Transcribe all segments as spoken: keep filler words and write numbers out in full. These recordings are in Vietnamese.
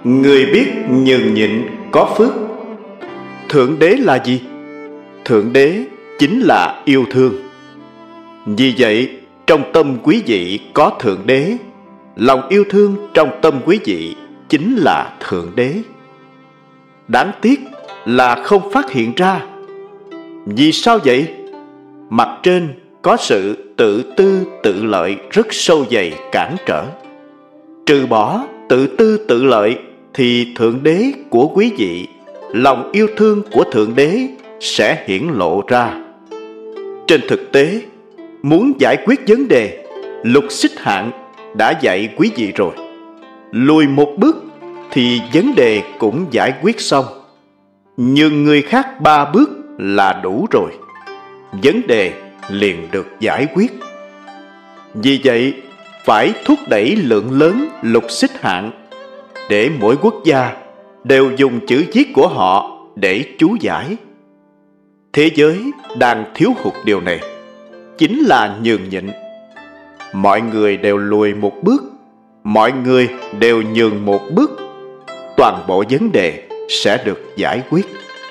Người biết nhường nhịn có phước. Thượng đế là gì? Thượng đế chính là yêu thương. Vì vậy, trong tâm quý vị có Thượng đế. Lòng yêu thương trong tâm quý vị chính là Thượng đế. Đáng tiếc là không phát hiện ra. Vì sao vậy? Mặt trên có sự tự tư tự lợi rất sâu dày cản trở. Trừ bỏ tự tư tự lợi thì Thượng đế của quý vị, lòng yêu thương của Thượng đế sẽ hiển lộ ra. Trên thực tế, muốn giải quyết vấn đề, Lục Xích Hạn đã dạy quý vị rồi. Lùi một bước thì vấn đề cũng giải quyết xong. Nhưng người khác ba bước là đủ rồi. Vấn đề liền được giải quyết. Vì vậy, phải thúc đẩy lượng lớn Lục Xích Hạn để mỗi quốc gia đều dùng chữ viết của họ để chú giải. Thế giới đang thiếu hụt điều này, chính là nhường nhịn. Mọi người đều lùi một bước, mọi người đều nhường một bước, toàn bộ vấn đề sẽ được giải quyết.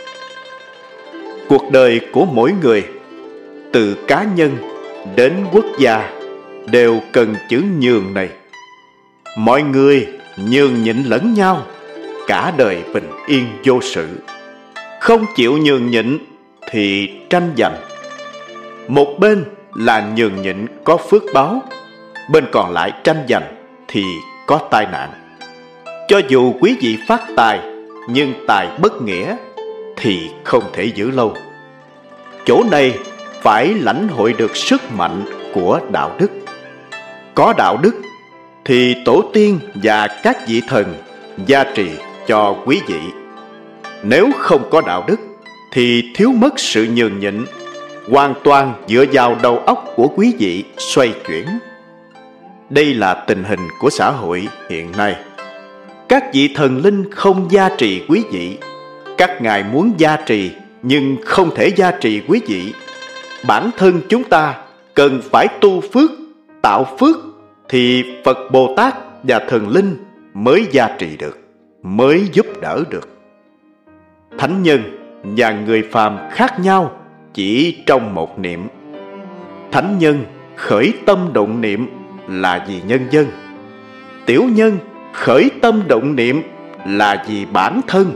Cuộc đời của mỗi người, từ cá nhân đến quốc gia, đều cần chữ nhường này. Mọi người nhường nhịn lẫn nhau, cả đời bình yên vô sự. Không chịu nhường nhịn thì tranh giành. Một bên là nhường nhịn có phước báo, bên còn lại tranh giành thì có tai nạn. Cho dù quý vị phát tài, nhưng tài bất nghĩa thì không thể giữ lâu. Chỗ này phải lãnh hội được sức mạnh của đạo đức. Có đạo đức thì tổ tiên và các vị thần gia trì cho quý vị. Nếu không có đạo đức thì thiếu mất sự nhường nhịn, hoàn toàn dựa vào đầu óc của quý vị xoay chuyển. Đây là tình hình của xã hội hiện nay. Các vị thần linh không gia trì quý vị. Các ngài muốn gia trì nhưng không thể gia trì quý vị. Bản thân chúng ta cần phải tu phước, tạo phước thì Phật Bồ Tát và thần linh mới gia trì được, mới giúp đỡ được. Thánh nhân và người phàm khác nhau chỉ trong một niệm. Thánh nhân khởi tâm động niệm là vì nhân dân. Tiểu nhân khởi tâm động niệm là vì bản thân.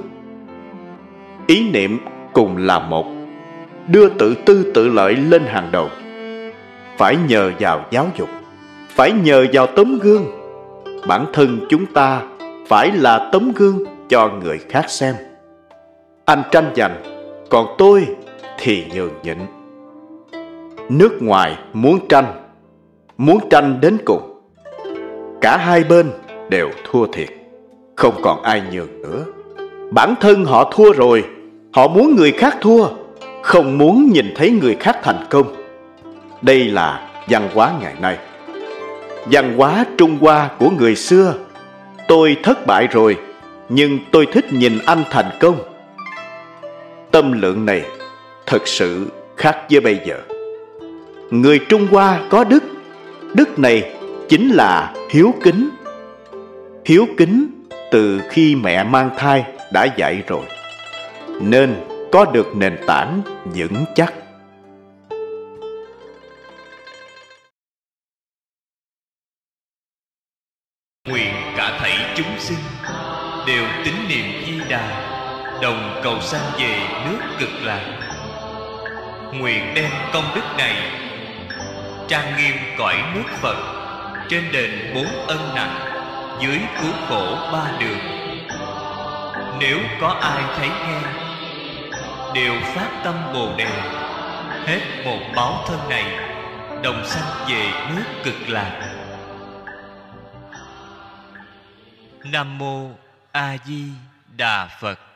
Ý niệm cùng là một, đưa tự tư tự lợi lên hàng đầu. Phải nhờ vào giáo dục, phải nhờ vào tấm gương. Bản thân chúng ta phải là tấm gương cho người khác xem. Anh tranh giành, còn tôi thì nhường nhịn. Nước ngoài muốn tranh, muốn tranh đến cùng. Cả hai bên đều thua thiệt, không còn ai nhường nữa. Bản thân họ thua rồi, họ muốn người khác thua, không muốn nhìn thấy người khác thành công. Đây là văn hóa ngày nay. Văn hóa Trung Hoa của người xưa. Tôi thất bại rồi, nhưng tôi thích nhìn anh thành công. Tâm lượng này thật sự khác với bây giờ. Người Trung Hoa có đức. Đức này chính là hiếu kính. Hiếu kính từ khi mẹ mang thai đã dạy rồi, nên có được nền tảng vững chắc. Nguyện cả thảy chúng sinh đều tín niệm Di Đà, đồng cầu sanh về nước Cực Lạc. Nguyện đem công đức này trang nghiêm cõi nước Phật, trên đền bốn ân nặng, dưới cứu khổ ba đường. Nếu có ai thấy nghe, đều phát tâm Bồ Đề, hết một báo thân này, đồng sanh về nước Cực Lạc. Nam Mô A Di Đà Phật.